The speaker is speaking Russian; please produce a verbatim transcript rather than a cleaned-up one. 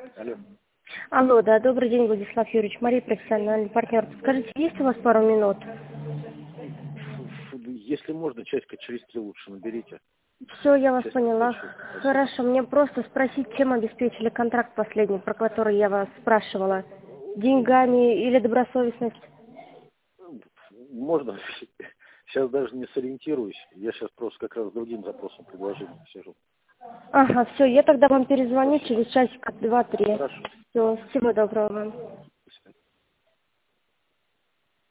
Алло. Алло, да, добрый день, Владислав Юрьевич, Мария, профессиональный партнер. Скажите, есть у вас пару минут? Ф- ф- Если можно, часика через три лучше наберите. Все, я вас Сейчас поняла. подальше. Спасибо. Хорошо, мне просто спросить, чем обеспечили контракт последний, про который я вас спрашивала. Деньгами или добросовестность? Можно? Сейчас даже не сориентируюсь. Я сейчас просто как раз с другим запросом предложения сижу. Ага, все, я тогда вам перезвоню Спасибо. через часика два-три. Хорошо. Все, всего доброго вам.